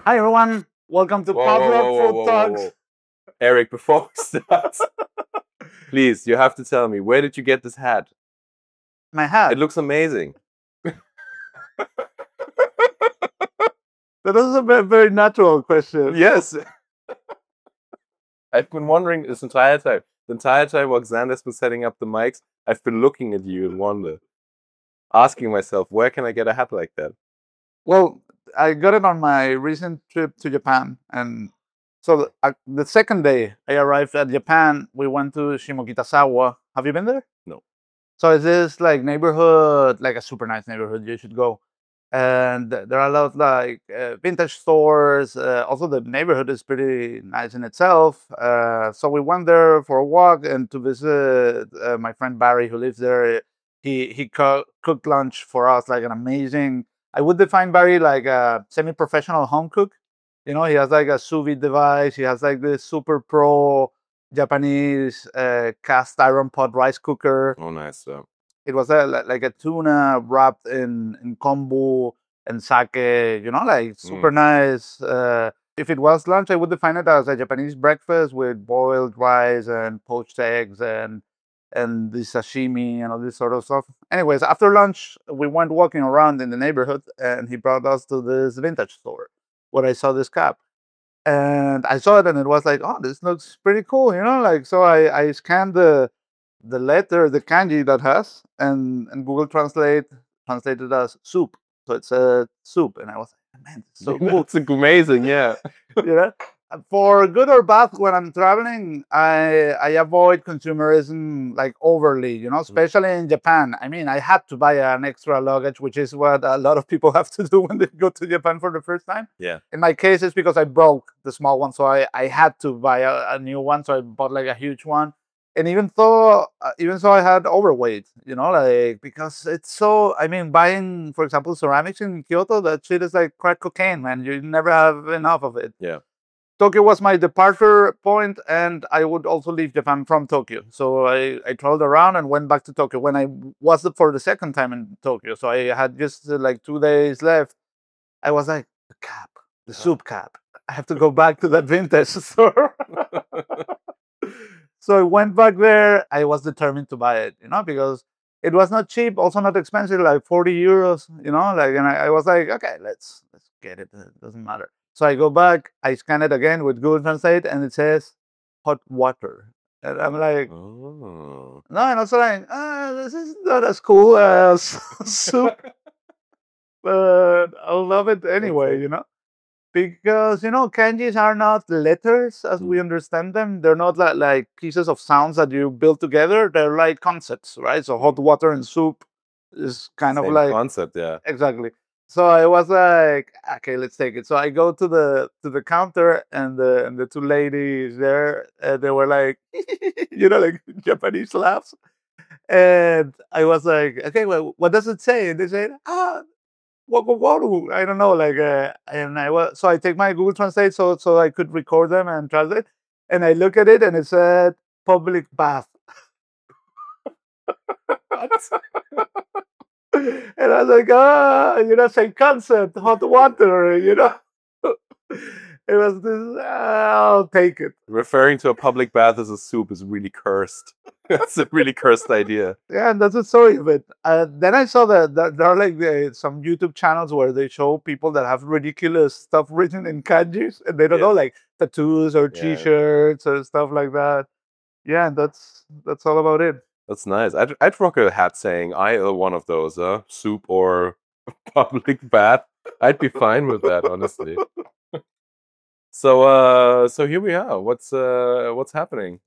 Hi everyone, welcome to Pavlov Food Talks. Eric, before we start, please, you have to tell me, where did you get this hat? My hat. It looks amazing. That is a very natural question. Yes. I've been wondering this entire time. The entire time while Xander's been setting up the mics, I've been looking at you in wonder, asking myself, where can I get a hat like that? Well, I got it on my recent trip to Japan, and so the second day I arrived at Japan, we went to Shimokitazawa. Have you been there? No. So it's this like neighborhood, like a super nice neighborhood. You should go. And there are a lot of like vintage stores. Also, the neighborhood is pretty nice in itself. So we went there for a walk and to visit my friend Barry, who lives there. He cooked lunch for us, like an amazing. I would define Barry like a semi-professional home cook. You know, he has like a sous vide device. He has like this super pro Japanese cast iron pot rice cooker. Oh, nice. It was like a tuna wrapped in kombu and sake, you know, like super nice. If it was lunch, I would define it as a Japanese breakfast with boiled rice and poached eggs and the sashimi and all this sort of stuff. Anyways, after lunch, we went walking around in the neighborhood and he brought us to this vintage store where I saw this cap. And I saw it and it was like, oh, this looks pretty cool, you know, like, so I scanned the letter, the kanji that has, and Google translated as soup. So it's a soup, and I was like, man, it's so cool. It's amazing, yeah. You know, for good or bad, when I'm traveling, I avoid consumerism like overly, you know, especially in Japan. I mean, I had to buy an extra luggage, which is what a lot of people have to do when they go to Japan for the first time. Yeah. In my case, it's because I broke the small one, so I had to buy a new one. So I bought like a huge one. And even so, I had overweight, you know, like, because it's so, I mean, buying, for example, ceramics in Kyoto, that shit is like crack cocaine, man. You never have enough of it. Yeah. Tokyo was my departure point, and I would also leave Japan from Tokyo. So I traveled around and went back to Tokyo when I was for the second time in Tokyo. So I had just like 2 days left. I was like, the cap, the soup cap. I have to go back to that vintage store. So I went back there. I was determined to buy it, you know, because it was not cheap, also not expensive, like 40 euros, you know, like, and I was like, okay, let's get it. It doesn't matter. So I go back, I scan it again with Google Translate, and it says hot water. And I'm like, oh. No, and also like, this is not as cool as soup, but I'll love it anyway, you know. Because, you know, kanjis are not letters as we understand them. They're not like pieces of sounds that you build together. They're like concepts, right? So hot water and soup is kind of like concept, yeah. Exactly. So I was like, okay, let's take it. So I go to the counter, and the two ladies there, they were like, you know, like Japanese laughs. And I was like, okay, well, what does it say? And they said, what, I don't know, like, and so I take my Google Translate so I could record them and translate, and I look at it and it said public bath. And I was like, you know, same concept, hot water, you know. It was this, I'll take it. Referring to a public bath as a soup is really cursed. That's a really cursed idea. Yeah, and that's the story of it. Then I saw that there are like some YouTube channels where they show people that have ridiculous stuff written in kanjis, and they don't know, like tattoos or T-shirts or stuff like that. Yeah, that's all about it. That's nice. I'd rock a hat saying either one of those, soup or public bath. I'd be fine with that, honestly. So here we are. What's happening?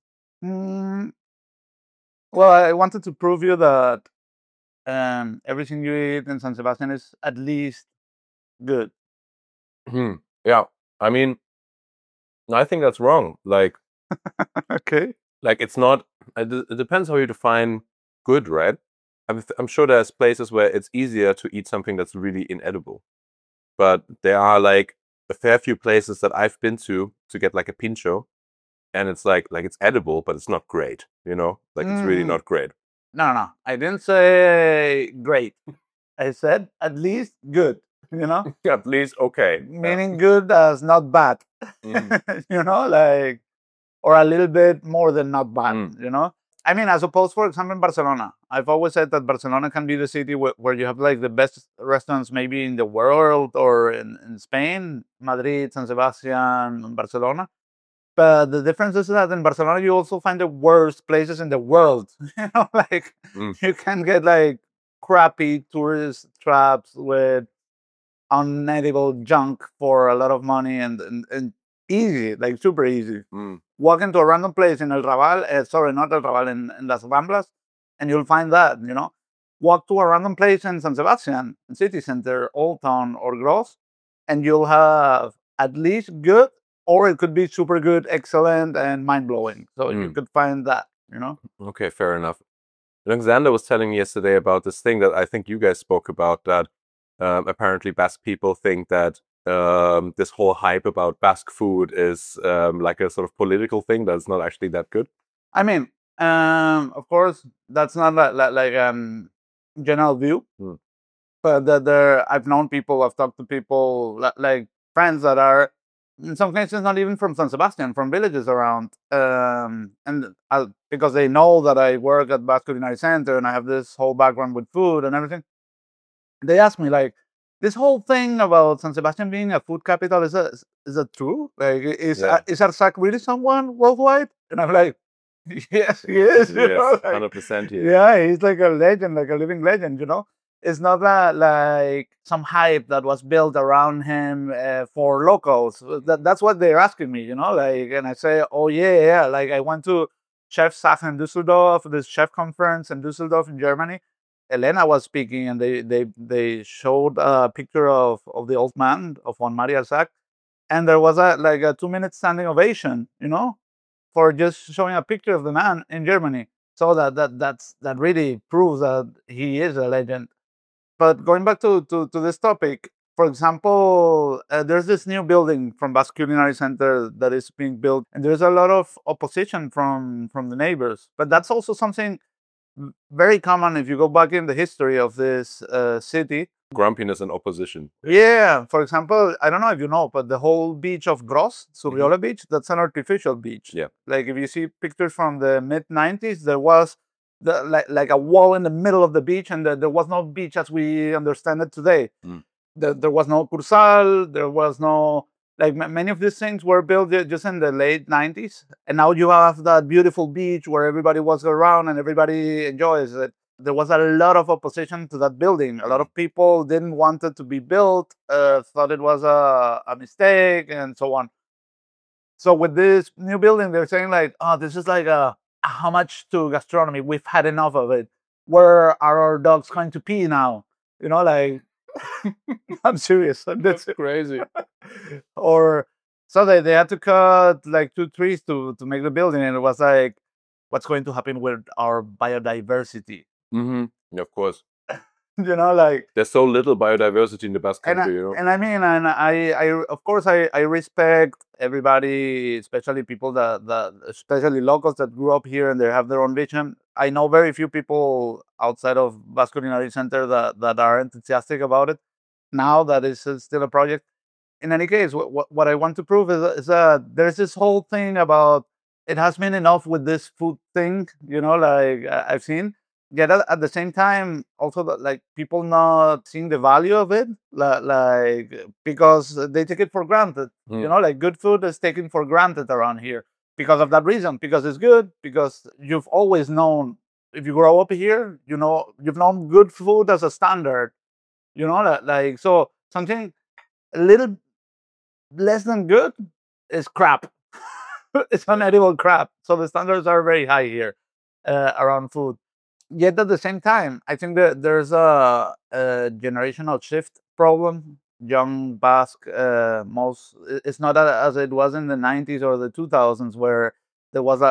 Well, I wanted to prove you that everything you eat in San Sebastian is at least good. Yeah, I mean, I think that's wrong. Like, okay, like it's not. It depends how you define good, right? I'm sure there's places where it's easier to eat something that's really inedible, but there are like a fair few places that I've been to get like a pincho, and it's like it's edible, but it's not great. You know, like it's really not great. No, I didn't say great. I said at least good. you know, At least okay. meaning good as not bad, Mhm. you know, like, or a little bit more than not bad, Mm. you know. I mean, as opposed, for example, in Barcelona, I've always said that Barcelona can be the city where you have like the best restaurants maybe in the world or in Spain, Madrid, San Sebastian, Barcelona. But the difference is that in Barcelona, you also find the worst places in the world. You know, like Mm. you can get like crappy tourist traps with unedible junk for a lot of money and easy, like super easy. Mm. Walk into a random place in El Raval, sorry, not El Raval, in Las Ramblas, and you'll find that, you know. Walk to a random place in San Sebastian, city center, Old Town, or Gros, and you'll have at least good, or it could be super good, excellent, and mind blowing. So you Mm. could find that, you know. Okay, fair enough. Alexander was telling me yesterday about this thing that I think you guys spoke about, that apparently Basque people think that this whole hype about Basque food is like a sort of political thing that's not actually that good. I mean, of course, that's not like general view, Mm. but I've known people, I've talked to people like friends that are in some cases not even from San Sebastian, from villages around, and because they know that I work at Basque Culinary Center and I have this whole background with food and everything, they ask me like, this whole thing about San Sebastian being a food capital, is that true? Like, Yeah. is Arsac really someone worldwide? And I'm like, yes, he is. You Yes, know, like, 100% here. yeah, he's like a legend, like a living legend. You know, it's not like some hype that was built around him for locals. That's what they're asking me. You know, like, and I say, oh yeah, yeah. Like I went to Chef Sachen Düsseldorf, this chef conference in Düsseldorf in Germany. Elena was speaking, and they showed a picture of the old man of Juan Maria Arsac, and there was a 2 minute standing ovation. You know, for just showing a picture of the man in Germany. So that really proves that he is a legend. But going back to this topic, for example, there's this new building from Basque Culinary Center that is being built, and there's a lot of opposition from the neighbors. But that's also something very common if you go back in the history of this city. Grumpiness and opposition. Yeah, for example, I don't know if you know, but the whole beach of Gros, Surriola Beach, that's an artificial beach. Yeah. Like if you see pictures from the mid 90s, there was like a wall in the middle of the beach, and there was no beach as we understand it today. Mm. There was no Cursal, there was no, like many of these things were built just in the late 90s. And now you have that beautiful beach where everybody walks around and everybody enjoys it. There was a lot of opposition to that building. A lot of people didn't want it to be built, thought it was a mistake, and so on. So with this new building, they're saying like, oh, this is like how much to gastronomy? We've had enough of it. Where are our dogs going to pee now? You know, like I'm serious. That's crazy. Or so they had to cut like 2 trees to make the building, and it was like, what's going to happen with our biodiversity? Mm-hmm. Of course. You know, like There's so little biodiversity in the Basque country, you know. and I mean, and I of course I respect everybody, especially people that especially locals that grew up here and they have their own vision. I know very few people outside of Basque Culinary Center that are enthusiastic about it. Now that is still a project. In any case, what I want to prove is that there's this whole thing about it has been enough with this food thing, you know, like I've seen. Yet at the same time, also that, like people not seeing the value of it, like because they take it for granted. You know, like good food is taken for granted around here because of that reason. Because it's good. Because you've always known, if you grow up here, you know you've known good food as a standard. You know, like so something a little less than good is crap. It's unedible crap. So the standards are very high here around food. Yet at the same time, I think that there's a generational shift problem. Young Basque, it's not as it was in the 90s or the 2000s, where there was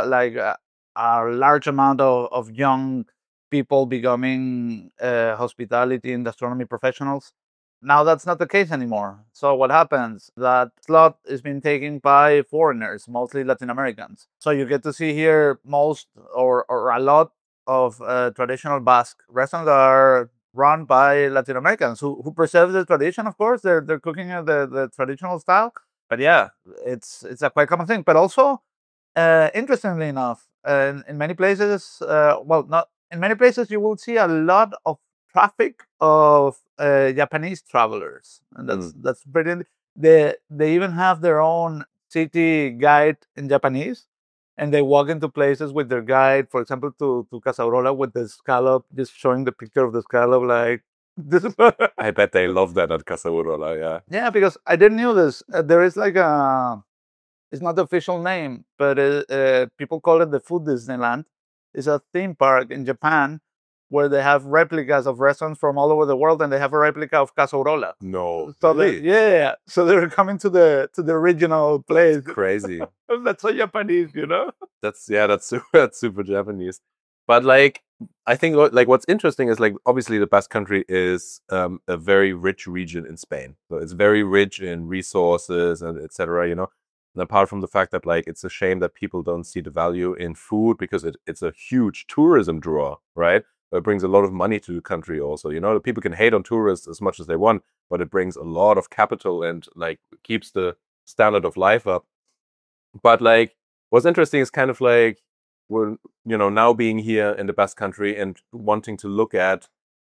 a large amount of young people becoming hospitality and gastronomy professionals. Now that's not the case anymore. So what happens? That slot is being taken by foreigners, mostly Latin Americans. So you get to see here most or a lot of traditional Basque restaurants are run by Latin Americans who preserve the tradition. Of course, they're cooking the traditional style. But yeah, it's a quite common thing. But also, interestingly enough, in many places, well, not in many places, you will see a lot of traffic of Japanese travelers, and that's pretty. They even have their own city guide in Japanese, and they walk into places with their guide. For example, to Casa Aurora with the scallop, just showing the picture of the scallop, like this. I bet they love that at Casa Urola, yeah. Yeah, because I didn't know this. There is like it's not the official name, but people call it the Food Disneyland. It's a theme park in Japan where they have replicas of restaurants from all over the world, and they have a replica of Casa Urola. No, So really? yeah, so they're coming to the original place. Crazy. That's so Japanese, you know. That's that's super Japanese. But like, I think like what's interesting is like obviously the Basque Country is a very rich region in Spain, so it's very rich in resources and etc. You know, and apart from the fact that like it's a shame that people don't see the value in food because it's a huge tourism draw, right? It brings a lot of money to the country also. You know, the people can hate on tourists as much as they want, but it brings a lot of capital and like keeps the standard of life up. But like, what's interesting is kind of like we're now being here in the Basque Country and wanting to look at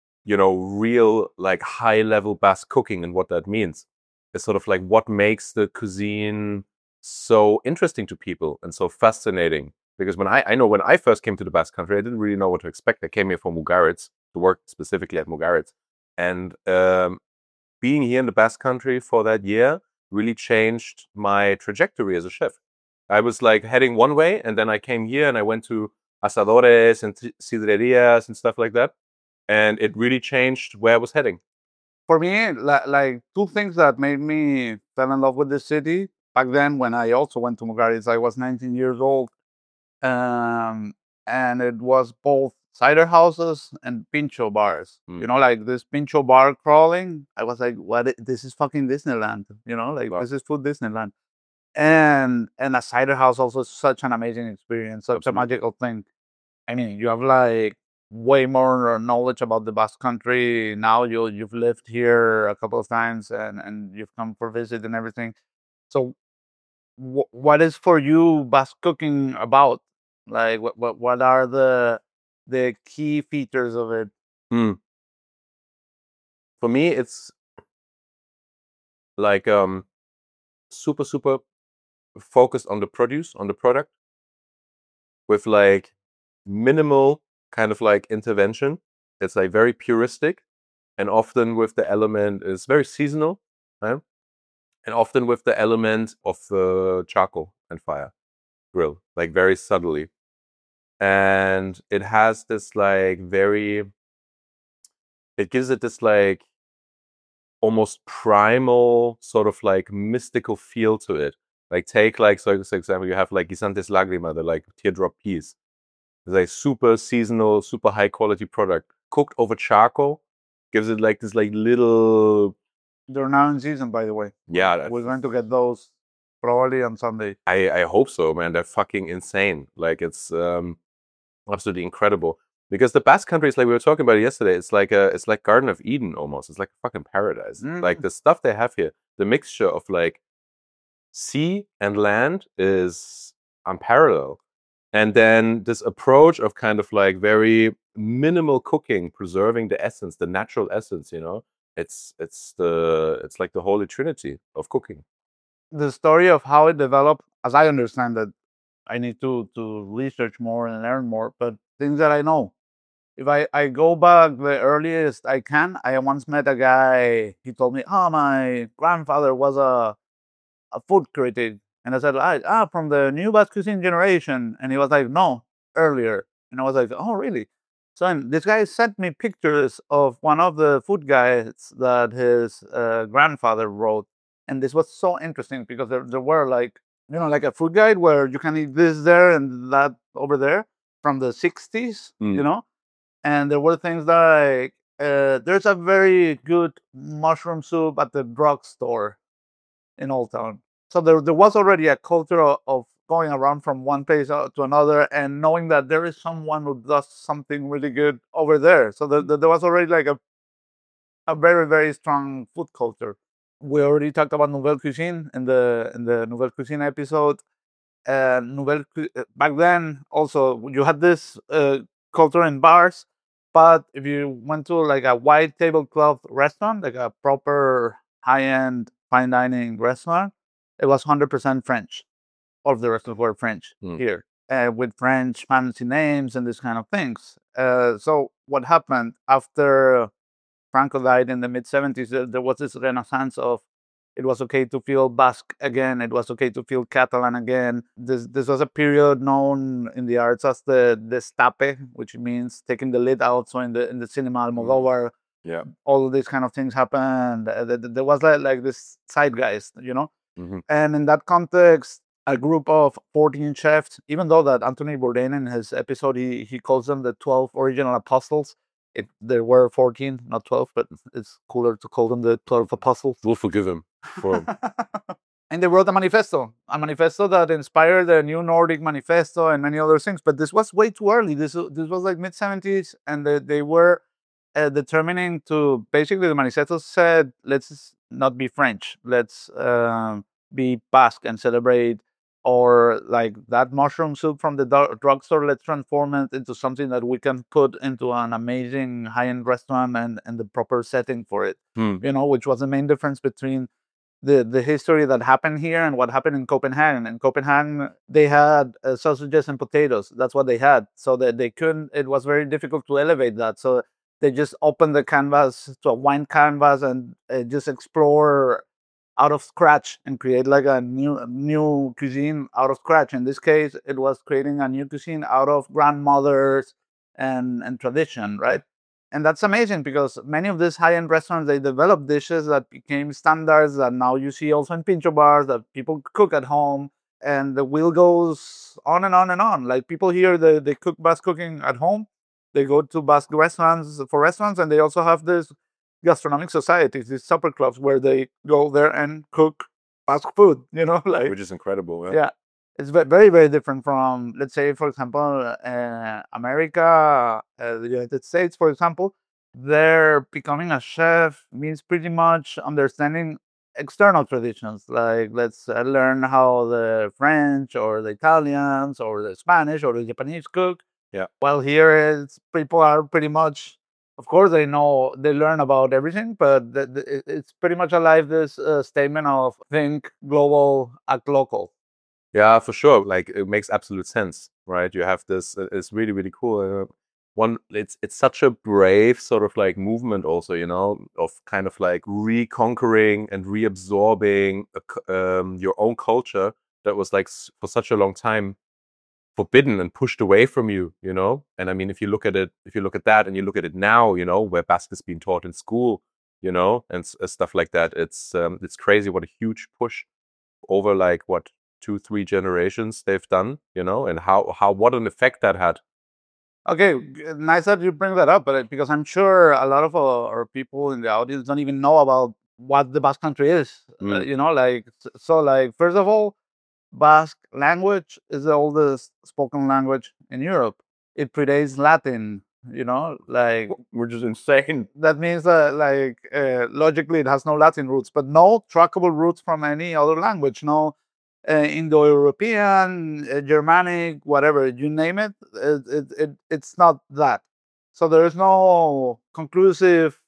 real like high level Basque cooking and what that means. It's sort of like what makes the cuisine so interesting to people and so fascinating. Because when I know when I first came to the Basque Country, I didn't really know what to expect. I came here for Mugaritz to work specifically at Mugaritz, and being here in the Basque Country for that year really changed my trajectory as a chef. I was like heading one way, and then I came here and I went to asadores and sidrerias and stuff like that, and it really changed where I was heading. For me, like two things that made me fall in love with the city back then when I also went to Mugaritz. I was 19 years old, and it was both cider houses and pincho bars. You know, like this pincho bar crawling. I was like, "What? This is fucking Disneyland." You know, like this is food Disneyland. And a cider house also is such an amazing experience, such a magical thing. I mean, you have like way more knowledge about the Basque Country now. You've lived here a couple of times and you've come for visit and everything. So, what is for you Basque cooking about? Like, what are the key features of it? For me, it's like super focused on the produce, on the product, with like minimal kind of like intervention. It's like very puristic, and often with the element is very seasonal, right? And often with the element of charcoal and fire grill, like very subtly. And it has this like it gives it this like almost primal sort of like mystical feel to it. Like take like, so for example, you have like guisantes lagrima, the like teardrop peas. It's like super seasonal, super high quality product. Cooked over charcoal, gives it like this like little... They're now in season, by the way. Yeah. We're going to get those probably on Sunday. I hope so, man. They're fucking insane. Like it's absolutely incredible. Because the Basque Country is like we were talking about it yesterday. It's like Garden of Eden almost. It's like a fucking paradise. Like the stuff they have here, the mixture of like sea and land is unparalleled. And then this approach of kind of like very minimal cooking, preserving the essence, the natural essence, you know, it's like the holy trinity of cooking. The story of how it developed, as I understand it, I need to research more and learn more, but things that I know. If I go back the earliest I can, I once met a guy, he told me, "Oh, my grandfather was a food critic." And I said, from the new Basque cuisine generation. And he was like, "No, earlier." And I was like, "Oh, really?" So this guy sent me pictures of one of the food guides that his grandfather wrote. And this was so interesting because there were like, like a food guide where you can eat this there and that over there from the 60s, and there were things like, there's a very good mushroom soup at the drugstore in Old Town. So there was already a culture of going around from one place to another and knowing that there is someone who does something really good over there. So there was already like a very, very strong food culture. We already talked about Nouvelle Cuisine in the Nouvelle Cuisine episode. Back then, also you had this culture in bars, but if you went to like a white tablecloth restaurant, like a proper high-end fine dining restaurant, it was 100% French. All of the restaurants were French here, with French fancy names and these kind of things. So what happened after Franco died in the mid 70s? There was this renaissance of it was okay to feel Basque again. It was okay to feel Catalan again. This was a period known in the arts as the destape, which means taking the lid out. So in the cinema, Almodovar, Yeah. all these kind of things happened. There was like this zeitgeist, you know. And in that context, a group of 14 chefs, even though that Anthony Bourdain in his episode, he calls them the 12 original apostles. There were 14, not 12, but it's cooler to call them the 12 apostles. We'll forgive him for. And they wrote a manifesto that inspired the New Nordic Manifesto and many other things. But this was way too early. This was like mid 70s, and they were determining to basically the manifesto said, let's not be French, let's be Basque and celebrate, or like that mushroom soup from the drugstore, let's transform it into something that we can put into an amazing high-end restaurant and the proper setting for it. You know, which was the main difference between the history that happened here and what happened in Copenhagen. In Copenhagen, they had sausages and potatoes. That's what they had. So that they couldn't, it was very difficult to elevate that. So they just opened the canvas to a wine canvas and just explore out of scratch and create like a new cuisine out of scratch. In this case, it was creating a new cuisine out of grandmothers and tradition, right? And that's amazing because many of these high-end restaurants, they develop dishes that became standards that now you see also in pincho bars that people cook at home. And the wheel goes on and on and on. Like people here, they cook Basque cooking at home. They go to Basque restaurants and they also have this gastronomic societies, these supper clubs where they go there and cook Basque food, you know, like, which is incredible. Yeah. It's very, very different from, let's say, for example, America, the United States, for example. They're becoming a chef means pretty much understanding external traditions. Like, let's learn how the French or the Italians or the Spanish or the Japanese cook. Yeah. While here, people are pretty much, of course, they learn about everything, but it's pretty much alive this statement of think global, act local. Yeah, for sure. Like it makes absolute sense, right? You have this. It's really, really cool. It's such a brave sort of like movement, also, you know, of kind of like reconquering and reabsorbing your own culture that was like for such a long time forbidden and pushed away from you, you know. And I mean, if you look at that, and you look at it now, you know, where Basque is being taught in school, you know, and stuff like that, it's crazy what a huge push over like what 2-3 generations they've done, you know, and how what an effect that had. Okay, nice that you bring that up, but because I'm sure a lot of our people in the audience don't even know about what the Basque Country is. You know, like like first of all, Basque language is the oldest spoken language in Europe. It predates Latin. You know, like, which is insane. That means that logically it has no Latin roots, but no trackable roots from any other language. No Indo-European, Germanic, whatever you name it, it's not that. So there is no conclusive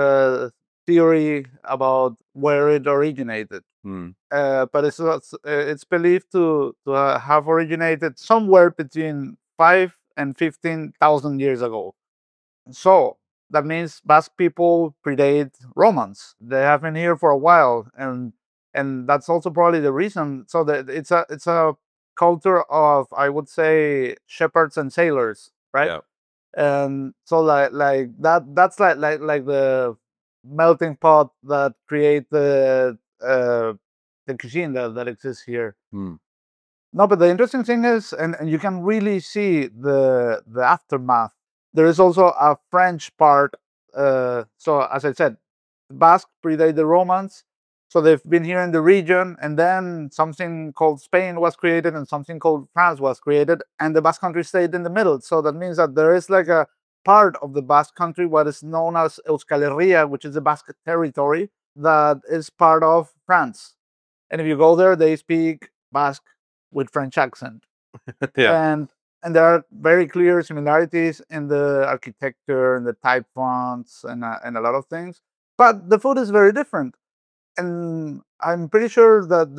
theory about where it originated. But it's believed to have originated somewhere between 5 and 15,000 years ago. So that means Basque people predate Romans. They have been here for a while, and that's also probably the reason. So that it's a culture of, I would say, shepherds and sailors, right? Yeah. And so like that's like the melting pot that create the cuisine that exists here. No, but the interesting thing is, and you can really see the aftermath. There is also a French part. So as I said, Basque predate the Romans. So they've been here in the region, and then something called Spain was created, and something called France was created, and the Basque Country stayed in the middle. So that means that there is like a part of the Basque country, what is known as Euskal Herria, which is the Basque territory that is part of France. And if you go there, they speak Basque with French accent. Yeah. And there are very clear similarities in the architecture and the type fonts and a lot of things. But the food is very different. And I'm pretty sure that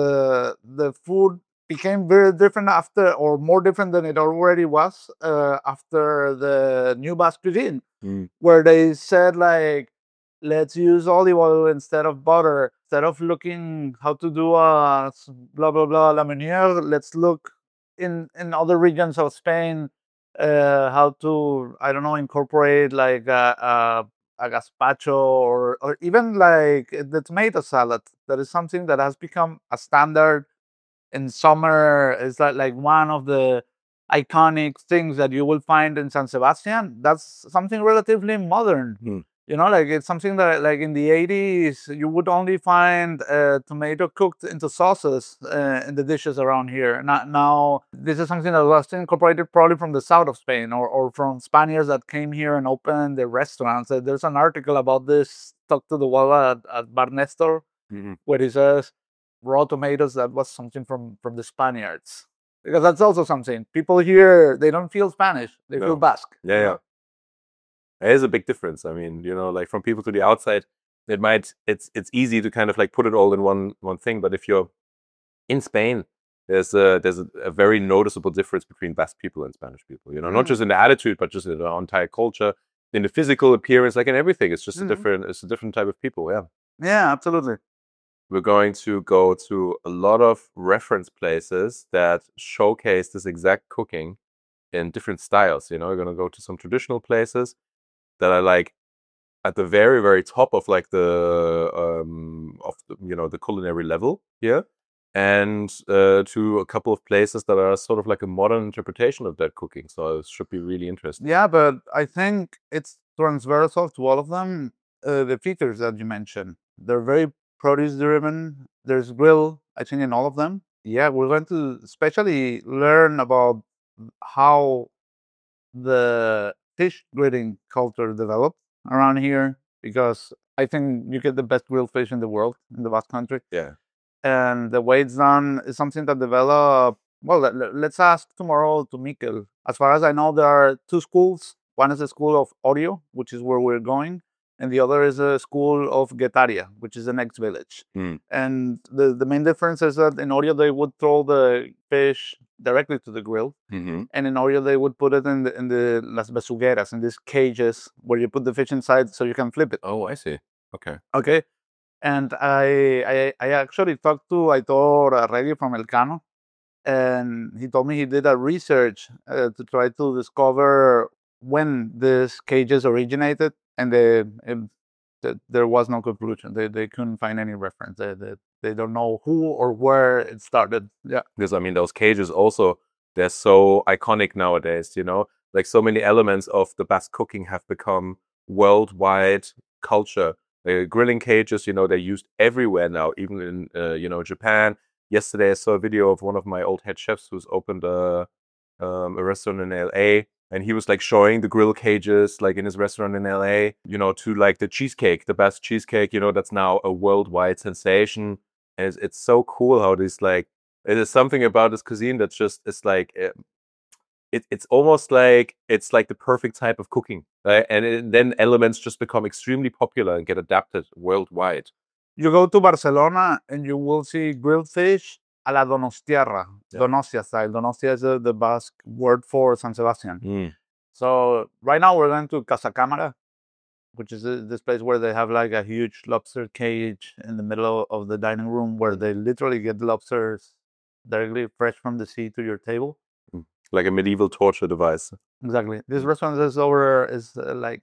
the food became very different after, or more different than it already was after the new Basque cuisine, where they said like, let's use olive oil instead of butter. Instead of looking how to do a blah blah blah la meunière, let's look in other regions of Spain how to, I don't know, incorporate like a gazpacho or even like the tomato salad. That is something that has become a standard in summer. It's like one of the iconic things that you will find in San Sebastian. That's something relatively modern. You know, like it's something that like in the 80s you would only find tomato cooked into sauces in the dishes around here. Now this is something that was incorporated probably from the south of Spain or from Spaniards that came here and opened the restaurants. There's an article about this stuck to the wall at Bar Nestor, where he says raw tomatoes, that was something from the Spaniards. Because that's also something. People here, they don't feel Spanish, they feel Basque. Yeah. It is a big difference. I mean, you know, like from people to the outside, it's easy to kind of like put it all in one thing. But if you're in Spain, there's a very noticeable difference between Basque people and Spanish people. You know, not just in the attitude, but just in the entire culture, in the physical appearance, like in everything. It's just a different type of people. Yeah. Yeah, absolutely. We're going to go to a lot of reference places that showcase this exact cooking in different styles. You know, we're going to go to some traditional places that are like at the very, very top of like the you know, the culinary level here, and to a couple of places that are sort of like a modern interpretation of that cooking. So it should be really interesting. Yeah, but I think it's transversal to all of them. The features that you mentioned, they're very produce driven. There's grill, I think, in all of them. Yeah, we're going to especially learn about how the fish grilling culture developed around here, because I think you get the best grilled fish in the world in the Basque country. Yeah. And the way it's done is something that developed. Well, let's ask tomorrow to Mikel. As far as I know, there are two schools. One is the school of Orio, which is where we're going, and the other is a school of Guetaria, which is the next village. And the main difference is that in Orio they would throw the fish directly to the grill, and in Orio they would put it in the las besugueras, in these cages where you put the fish inside so you can flip it. Oh, I see. Okay. Okay. And I actually talked to Aitor Arregui from Elcano, and he told me he did a research to try to discover when these cages originated, and there was no conclusion. They couldn't find any reference. They don't know who or where it started. Yeah, because I mean those cages also, they're so iconic nowadays. You know, like so many elements of the Basque cooking have become worldwide culture. Grilling cages, you know, they're used everywhere now, even in you know, Japan. Yesterday I saw a video of one of my old head chefs who's opened a restaurant in LA, and he was like showing the grill cages like in his restaurant in LA, you know, to like the cheesecake, the Basque cheesecake, you know, that's now a worldwide sensation. And it's so cool how this, like, it is something about this cuisine that's just, it's like it's almost like it's like the perfect type of cooking, right? And then elements just become extremely popular and get adapted worldwide. You go to Barcelona and you will see grilled fish a la Donostiarra, Donostia style. Donostia is the Basque word for San Sebastian. So right now we're going to Casa Cámara, which is this place where they have like a huge lobster cage in the middle of the dining room, where they literally get the lobsters directly fresh from the sea to your table. Like a medieval torture device. Exactly. This restaurant is like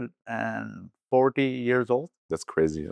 140 years old. That's crazy.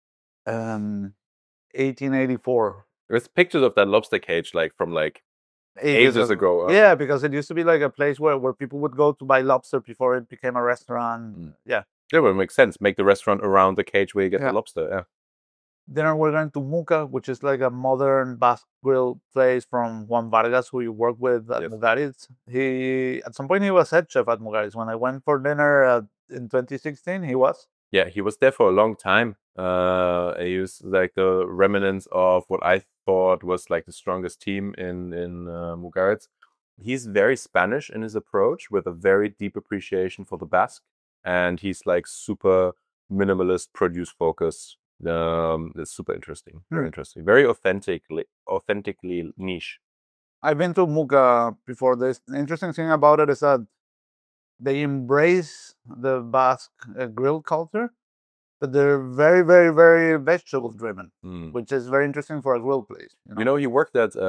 1884. There's pictures of that lobster cage like from like ages ago. Yeah, because it used to be like a place where people would go to buy lobster before it became a restaurant. Yeah. Yeah, well, it makes sense. Make the restaurant around the cage where you get the lobster. Yeah. dinner, we're going to Muca, which is like a modern Basque grill place from Juan Vargas, who you work with at Yes. Mugaritz. At some point, he was head chef at Mugaritz. When I went for dinner in 2016, he was. Yeah, he was there for a long time. He was like the remnants of what I thought was like the strongest team in Mugaritz. He's very Spanish in his approach, with a very deep appreciation for the Basque, and he's like super minimalist, produce focused. It's super interesting, very interesting, very authentically niche. I've been to Muca before this. The interesting thing about it is that they embrace the Basque grill culture, but they're very, very, very vegetable driven, which is very interesting for a grill place. You know, he worked at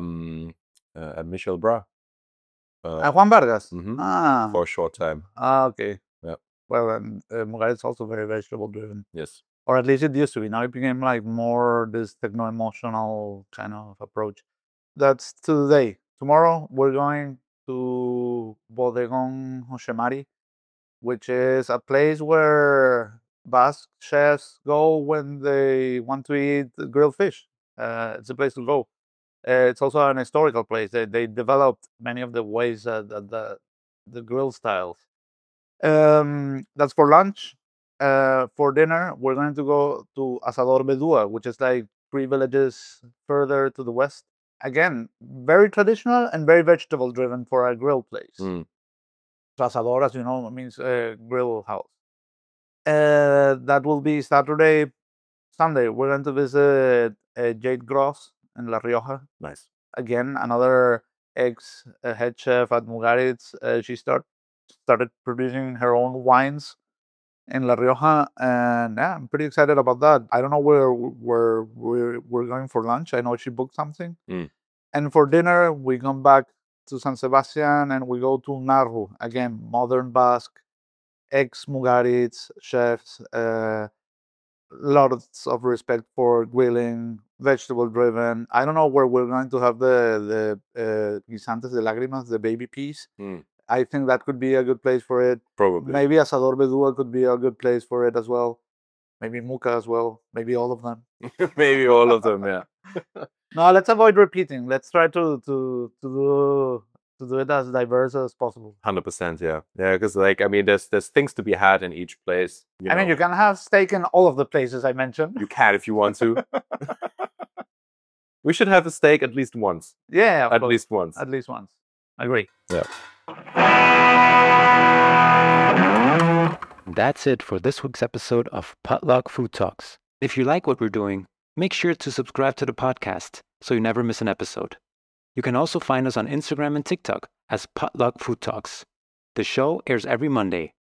Michel Bras. Juan Vargas? For a short time. Okay. Yeah. Well, and Mugaritz is also very vegetable driven. Yes. Or at least it used to be. Now it became like more this techno-emotional kind of approach. That's today. Tomorrow we're going to Bodegon Josemari, which is a place where Basque chefs go when they want to eat grilled fish. It's a place to go. It's also an historical place. They developed many of the ways the grill styles. That's for lunch. For dinner, we're going to go to Asador Bedua, which is like 3 villages further to the west. Again, very traditional and very vegetable driven for a grill place. Asador, as you know, means grill house. That will be Saturday. Sunday, we're going to visit Jade Gross in La Rioja. Nice. Again, another ex head chef at Mugaritz. She started producing her own wines in La Rioja, and yeah, I'm pretty excited about that. I don't know where we're going for lunch. I know she booked something. And for dinner, we come back to San Sebastian and we go to Narru. Again, modern Basque, ex Mugaritz chefs. Lots of respect for grilling, vegetable driven. I don't know where we're going to have the guisantes de lágrimas, the baby peas. I think that could be a good place for it. Probably. Maybe Asador Bedua could be a good place for it as well. Maybe Muca as well. Maybe all of them. Maybe all of them, yeah. No, let's avoid repeating. Let's try to do it as diverse as possible. 100%, yeah. Yeah, because like, I mean, there's things to be had in each place. I mean, you can have steak in all of the places I mentioned. You can if you want to. We should have a steak at least once. Yeah, at least once. At least once. Agree. Yeah. That's it for this week's episode of Potluck Food Talks. If you like what we're doing, make sure to subscribe to the podcast so you never miss an episode. You can also find us on Instagram and TikTok as Potluck Food Talks. The show airs every Monday,